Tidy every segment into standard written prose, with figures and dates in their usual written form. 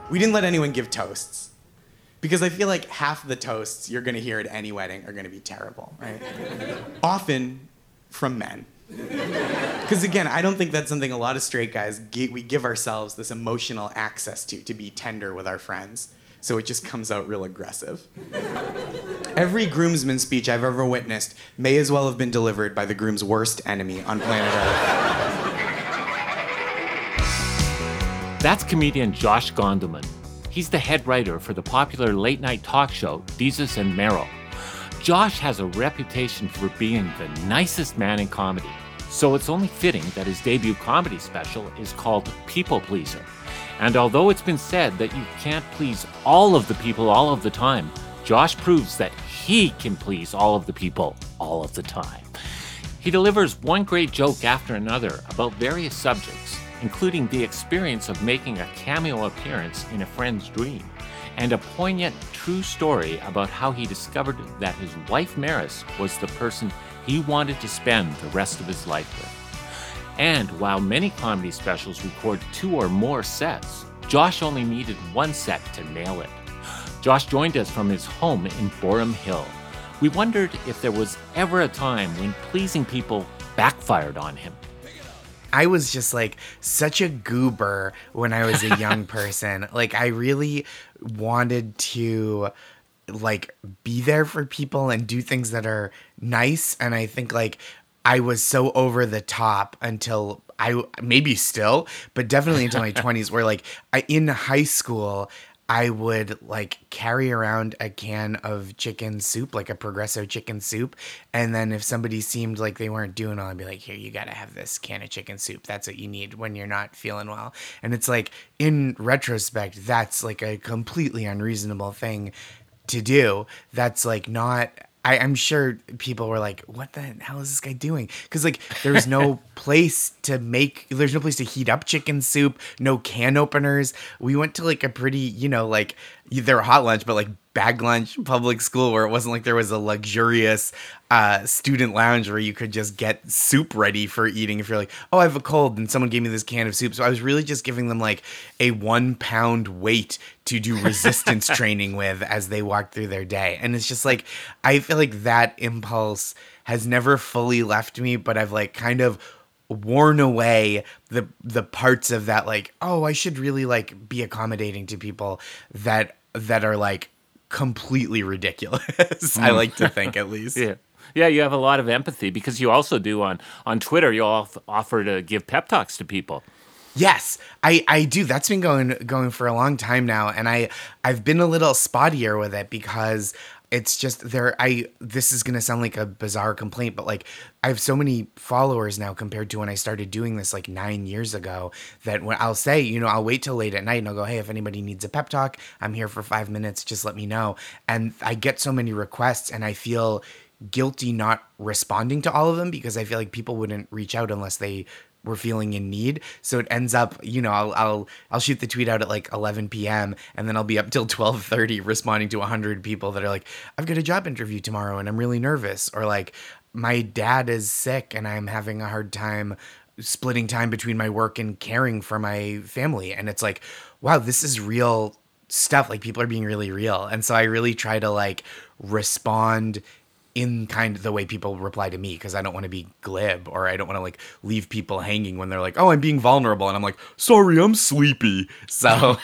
We didn't let anyone give toasts. Because I feel like half the toasts you're going to hear at any wedding are going to be terrible, right? Often from men. Because again, I don't think that's something a lot of straight guys, we give ourselves this emotional access to be tender with our friends. So it just comes out real aggressive. Every groomsman speech I've ever witnessed may as well have been delivered by the groom's worst enemy on planet Earth. That's comedian Josh Gondelman. He's the head writer for the popular late-night talk show, Desus and Mero. Josh has a reputation for being the nicest man in comedy, so it's only fitting that his debut comedy special is called People Pleaser. And although it's been said that you can't please all of the people all of the time, Josh proves that he can please all of the people all of the time. He delivers one great joke after another about various subjects, including the experience of making a cameo appearance in a friend's dream, and a poignant true story about how he discovered that his wife Maris was the person he wanted to spend the rest of his life with. And while many comedy specials record 2 or more sets, Josh only needed 1 set to nail it. Josh joined us from his home in Borum Hill. We wondered if there was ever a time when pleasing people backfired on him. I was just like such a goober when I was a young person. Like I really wanted to like be there for people and do things that are nice. And I think like I was so over the top until maybe still, but definitely into my 20s where like in high school, I would like carry around a can of chicken soup, like a Progresso chicken soup. And then if somebody seemed like they weren't doing well, I'd be like, here, you got to have this can of chicken soup. That's what you need when you're not feeling well. And it's like, in retrospect, that's like a completely unreasonable thing to do. That's like not... I'm sure people were like, what the hell is this guy doing? Because, like, there's no place to heat up chicken soup, no can openers. We went to, like, a pretty, like, they were hot lunch, but, like, bag lunch public school where it wasn't like there was a luxurious student lounge where you could just get soup ready for eating if you're like, oh, I have a cold and someone gave me this can of soup. So I was really just giving them like a 1 pound weight to do resistance training with as they walked through their day. And it's just like, I feel like that impulse has never fully left me, but I've like kind of worn away the parts of that, like, oh, I should really like be accommodating to people that are like completely ridiculous. I like to think, at least. Yeah, you have a lot of empathy because you also do on Twitter, you offer to give pep talks to people. Yes, I do. That's been going for a long time now, and I've been a little spottier with it because it's just this is going to sound like a bizarre complaint, but like I have so many followers now compared to when I started doing this like 9 years ago that when I'll say, I'll wait till late at night and I'll go, hey, if anybody needs a pep talk, I'm here for 5 minutes. Just let me know. And I get so many requests and I feel guilty not responding to all of them because I feel like people wouldn't reach out unless they were feeling in need. So it ends up, I'll shoot the tweet out at like 11 p.m. and then I'll be up till 12:30 responding to 100 people that are like, I've got a job interview tomorrow and I'm really nervous. Or like, my dad is sick and I'm having a hard time splitting time between my work and caring for my family. And it's like, wow, this is real stuff. Like people are being really real. And so I really try to like respond in kind of the way people reply to me because I don't want to be glib or I don't want to like leave people hanging when they're like, oh, I'm being vulnerable. And I'm like, sorry, I'm sleepy. So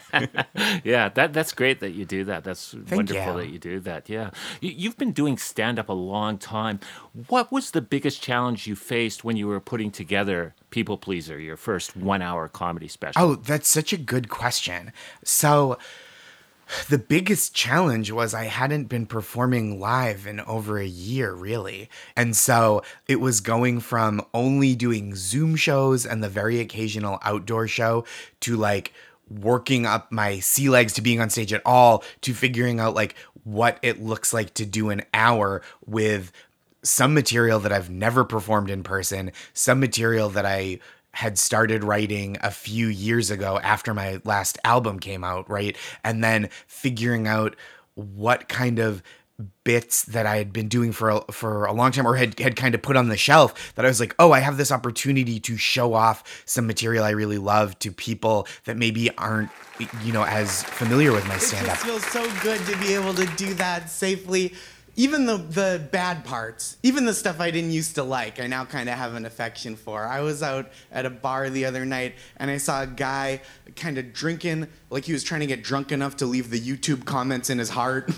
yeah, that's great that you do that. That's wonderful that you do that. Yeah. You've been doing stand-up a long time. What was the biggest challenge you faced when you were putting together People Pleaser, your first 1 hour comedy special? Oh, that's such a good question. So the biggest challenge was I hadn't been performing live in over a year, really. And so it was going from only doing Zoom shows and the very occasional outdoor show to like working up my sea legs to being on stage at all, to figuring out like what it looks like to do an hour with some material that I've never performed in person, some material that I had started writing a few years ago after my last album came out, right? And then figuring out what kind of bits that I had been doing for a long time, or had kind of put on the shelf, that I was like, oh, I have this opportunity to show off some material I really love to people that maybe aren't, as familiar with my stand-up. It just feels so good to be able to do that safely. Even the bad parts, even the stuff I didn't used to like, I now kind of have an affection for. I was out at a bar the other night, and I saw a guy kind of drinking, like he was trying to get drunk enough to leave the YouTube comments in his heart.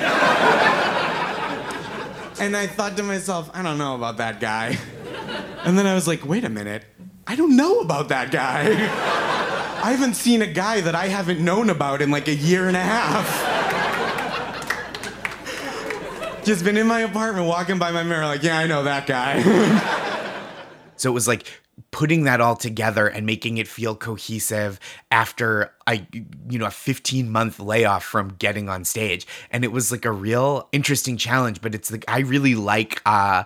And I thought to myself, I don't know about that guy. And then I was like, wait a minute, I don't know about that guy. I haven't seen a guy that I haven't known about in like a year and a half. Just been in my apartment, walking by my mirror, like, yeah, I know that guy. So it was like putting that all together and making it feel cohesive after a 15-month layoff from getting on stage. And it was like a real interesting challenge, but it's like, I really like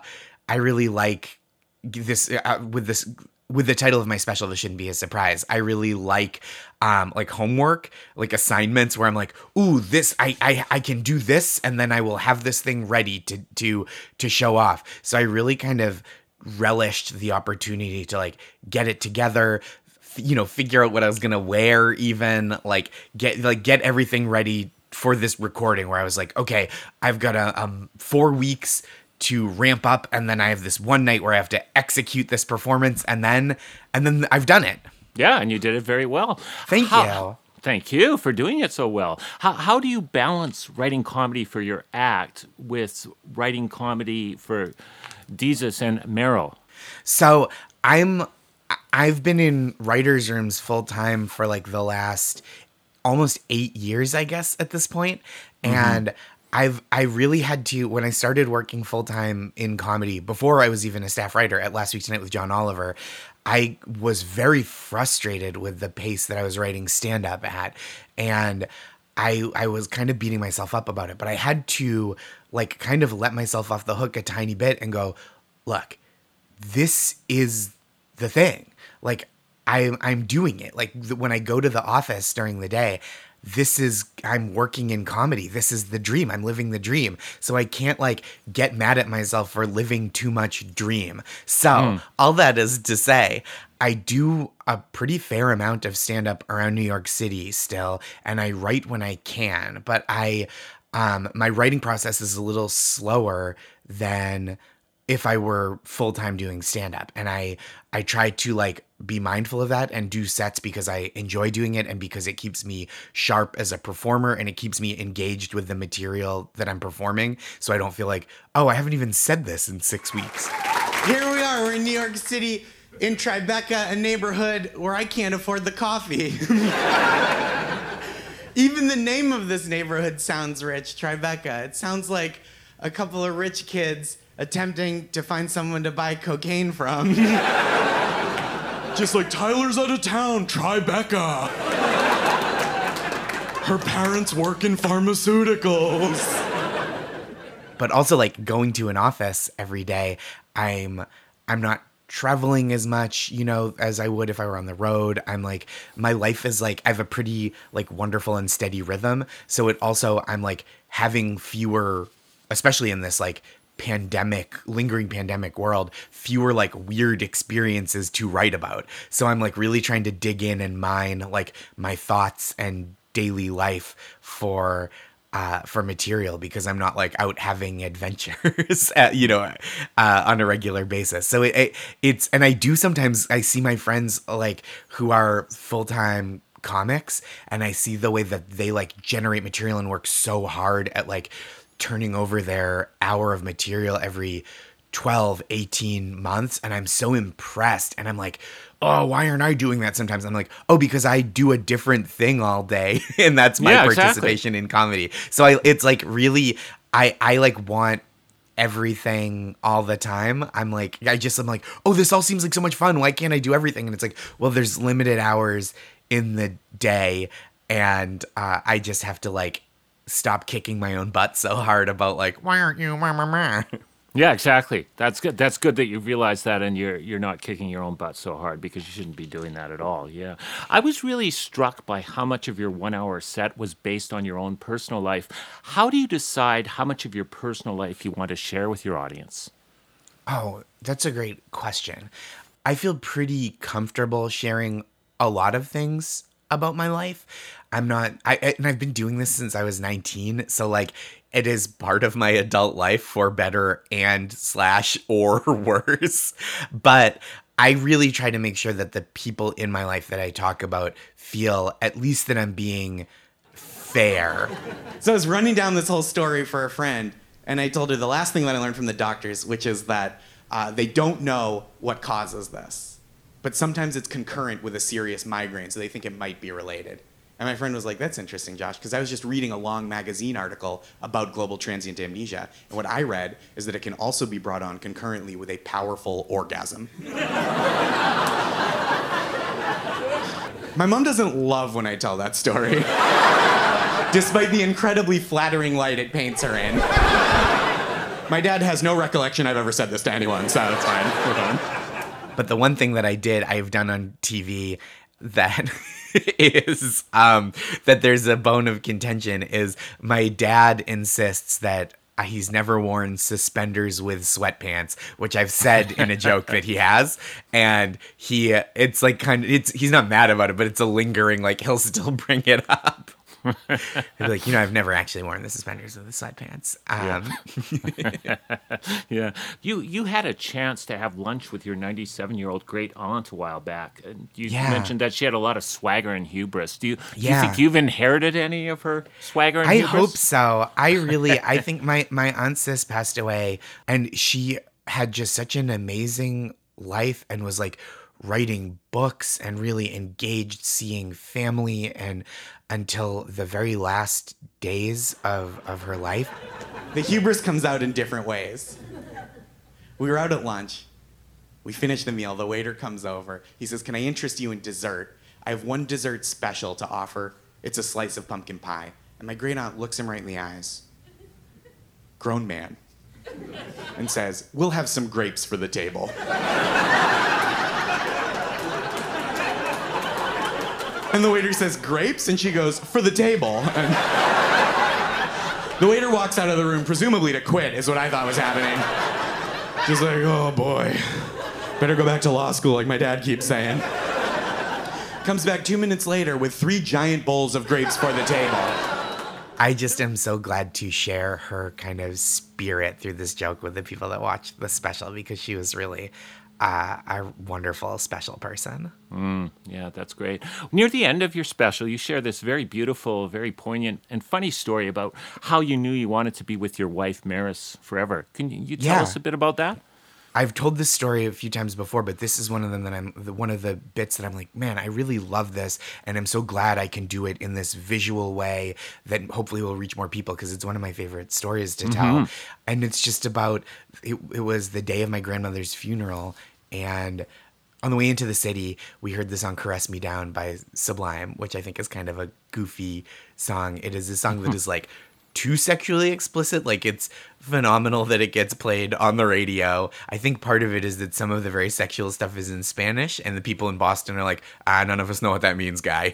this, with the title of my special, This Shouldn't Be a Surprise. I really like homework, like assignments where I'm like, ooh, this, I can do this, and then I will have this thing ready to show off. So I really kind of relished the opportunity to like get it together, figure out what I was gonna wear, even get everything ready for this recording, where I was like, okay, I've got 4 weeks to ramp up, and then I have this one night where I have to execute this performance, and then I've done it. Yeah, and you did it very well. Thank you. Thank you for doing it so well. How do you balance writing comedy for your act with writing comedy for Desus and Mero? So I've been in writers' rooms full time for like the last almost 8 years, I guess, at this point. And I really had to, when I started working full time in comedy, before I was even a staff writer at Last Week Tonight with John Oliver, I was very frustrated with the pace that I was writing stand-up at. And I was kind of beating myself up about it, but I had to like kind of let myself off the hook a tiny bit and go, look, this is the thing. Like I'm doing it. Like when I go to the office during the day, I'm working in comedy. This is the dream. I'm living the dream. So I can't like get mad at myself for living too much dream. So all that is to say, I do a pretty fair amount of stand-up around New York City still, and I write when I can, but my writing process is a little slower than if I were full-time doing stand-up. And I try to like be mindful of that and do sets because I enjoy doing it and because it keeps me sharp as a performer and it keeps me engaged with the material that I'm performing. So I don't feel like, oh, I haven't even said this in 6 weeks. Here we are, we're in New York City, in Tribeca, a neighborhood where I can't afford the coffee. Even the name of this neighborhood sounds rich, Tribeca. It sounds like a couple of rich kids attempting to find someone to buy cocaine from. Just like, Tyler's out of town, Tribeca. Her parents work in pharmaceuticals. But also like going to an office every day, I'm not traveling as much, as I would if I were on the road. I'm like, my life is like, I have a pretty like wonderful and steady rhythm. So I'm like having fewer, especially in this like lingering pandemic world, fewer like weird experiences to write about. So I'm like really trying to dig in and mine like my thoughts and daily life for material, because I'm not like out having adventures, on a regular basis. So it's, and I do sometimes, I see my friends like who are full-time comics, and I see the way that they like generate material and work so hard at like turning over their hour of material every 12, 18 months. And I'm so impressed. And I'm like, oh, why aren't I doing that sometimes? I'm like, oh, because I do a different thing all day. And that's my participation in comedy. So it's like really, I like want everything all the time. I'm like, oh, this all seems like so much fun. Why can't I do everything? And it's like, well, there's limited hours in the day. And I just have to like stop kicking my own butt so hard about like, why aren't you? Yeah, exactly. That's good. That's good that you realize that, and you're not kicking your own butt so hard, because you shouldn't be doing that at all. Yeah, I was really struck by how much of your 1 hour set was based on your own personal life. How do you decide how much of your personal life you want to share with your audience? Oh, that's a great question. I feel pretty comfortable sharing a lot of things about my life. And I've been doing this since I was 19. So like it is part of my adult life for better and slash or worse. But I really try to make sure that the people in my life that I talk about feel at least that I'm being fair. So I was running down this whole story for a friend, and I told her the last thing that I learned from the doctors, which is that they don't know what causes this. But sometimes it's concurrent with a serious migraine, so they think it might be related. And my friend was like, that's interesting, Josh, because I was just reading a long magazine article about global transient amnesia, and what I read is that it can also be brought on concurrently with a powerful orgasm. My mom doesn't love when I tell that story, despite the incredibly flattering light it paints her in. My dad has no recollection I've ever said this to anyone, so it's fine. We're fine. But the one thing that I've done on TV that is that there's a bone of contention is my dad insists that he's never worn suspenders with sweatpants, which I've said in a joke that he has, and he's not mad about it, but it's a lingering, like, he'll still bring it up. He'd be like, I've never actually worn the suspenders with the sweatpants. Yeah. You had a chance to have lunch with your 97-year-old great aunt a while back, and you mentioned that she had a lot of swagger and hubris. Do you think you've inherited any of her swagger and hubris? I hope so. I think my aunt Sis passed away, and she had just such an amazing life and was like writing books and really engaged, seeing family, and until the very last days of her life. The hubris comes out in different ways. We were out at lunch. We finished the meal. The waiter comes over. He says, "Can I interest you in dessert? I have one dessert special to offer. It's a slice of pumpkin pie." And my great aunt looks him right in the eyes, grown man, and says, "We'll have some grapes for the table." And the waiter says, "Grapes?" And she goes, "For the table." And the waiter walks out of the room, presumably to quit, is what I thought was happening. She's like, "Oh boy, better go back to law school," like my dad keeps saying. Comes back 2 minutes later with 3 giant bowls of grapes for the table. I just am so glad to share her kind of spirit through this joke with the people that watch the special, because she was really a wonderful, special person. Yeah, that's great. Near the end of your special, you share this very beautiful, very poignant, and funny story about how you knew you wanted to be with your wife, Maris, forever. Can you tell us a bit about that? I've told this story a few times before, but this is one of them that one of the bits that I'm like, man, I really love this, and I'm so glad I can do it in this visual way that hopefully will reach more people, because it's one of my favorite stories to tell. And it's just about, it was the day of my grandmother's funeral, and on the way into the city, we heard the song "Caress Me Down" by Sublime, which I think is kind of a goofy song. It is a song that is like too sexually explicit. Like, it's phenomenal that it gets played on the radio. I think part of it is that some of the very sexual stuff is in Spanish, and the people in Boston are like, none of us know what that means, guy.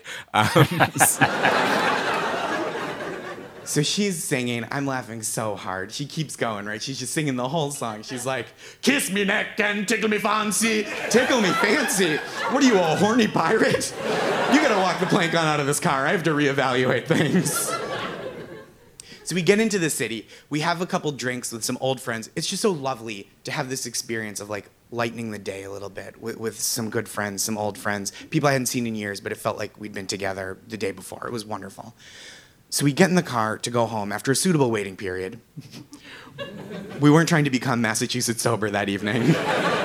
So she's singing. I'm laughing so hard. She keeps going, right? She's just singing the whole song. She's like, "Kiss me neck and tickle me fancy. Tickle me fancy. What are you, a horny pirate? You gotta walk the plank on out of this car. I have to reevaluate things." So we get into the city. We have a couple drinks with some old friends. It's just so lovely to have this experience of like lightening the day a little bit with some good friends, some old friends, people I hadn't seen in years, but it felt like we'd been together the day before. It was wonderful. So we get in the car to go home after a suitable waiting period. We weren't trying to become Massachusetts sober that evening.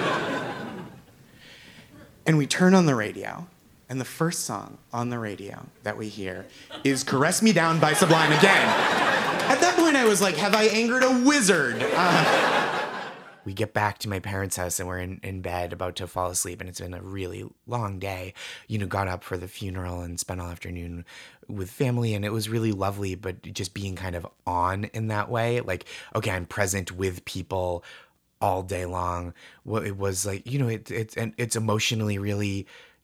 And we turn on the radio, and the first song on the radio that we hear is "Caress Me Down" by Sublime again. At that point, I was like, have I angered a wizard? we get back to my parents' house and we're in bed about to fall asleep, and it's been a really long day. Got up for the funeral and spent all afternoon with family, and it was really lovely, but just being kind of on in that way, like, okay, I'm present with people all day long. Well, it was like, it's emotionally really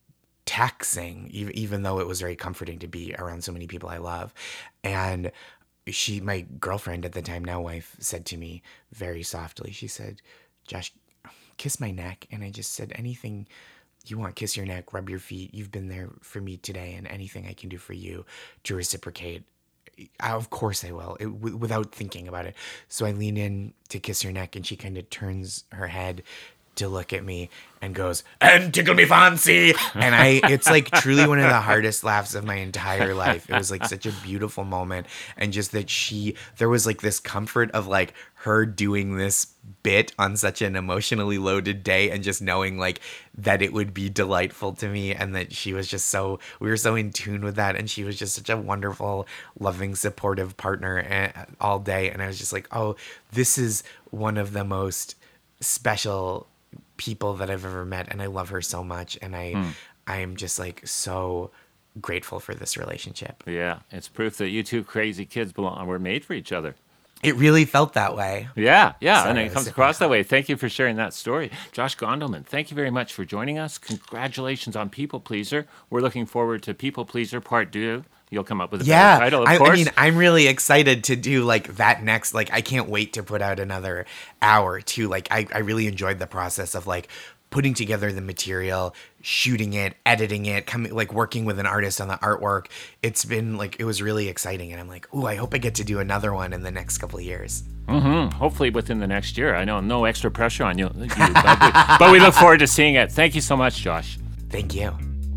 taxing, even though it was very comforting to be around so many people I love. And my girlfriend at the time, now wife, said to me very softly, she said, "Josh, kiss my neck." And I just said, "Anything you want, kiss your neck, rub your feet. You've been there for me today, and anything I can do for you to reciprocate, of course I will," without thinking about it. So I lean in to kiss her neck, and she kind of turns her head to look at me and goes, "And tickle me fancy." And it's like truly one of the hardest laughs of my entire life. It was like such a beautiful moment. And just that there was like this comfort of like her doing this bit on such an emotionally loaded day, and just knowing like that it would be delightful to me, and that she was just we were so in tune with that. And she was just such a wonderful, loving, supportive partner all day. And I was just like, oh, this is one of the most special people that I've ever met, and I love her so much, and I am just like so grateful for this relationship. Yeah, it's proof that you two crazy kids were made for each other. It really felt that way. Yeah, and it comes across that way. Thank you for sharing that story. Josh Gondelman, thank you very much for joining us. Congratulations on People Pleaser. We're looking forward to People Pleaser Part 2. You'll come up with a better title, of course. I mean, I'm really excited to do like that next. Like, I can't wait to put out another hour too. Like, I really enjoyed the process of like putting together the material, shooting it, editing it, working with an artist on the artwork. It's been like, it was really exciting. And I'm like, ooh, I hope I get to do another one in the next couple of years. Mm-hmm. Hopefully within the next year. I know, no extra pressure on you, but we look forward to seeing it. Thank you so much, Josh. Thank you.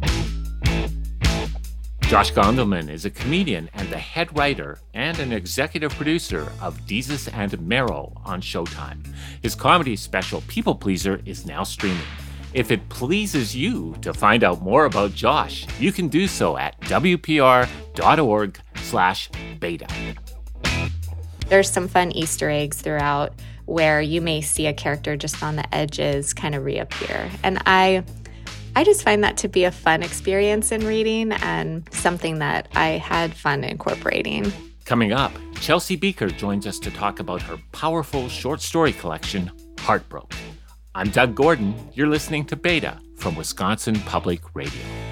Josh Gondelman is a comedian and the head writer and an executive producer of Desus and Mero on Showtime. His comedy special, People Pleaser, is now streaming. If it pleases you to find out more about Josh, you can do so at wpr.org/beta. There's some fun Easter eggs throughout where you may see a character just on the edges kind of reappear. And I just find that to be a fun experience in reading, and something that I had fun incorporating. Coming up, Chelsea Beaker joins us to talk about her powerful short story collection, Heartbroken. I'm Doug Gordon. You're listening to Beta from Wisconsin Public Radio.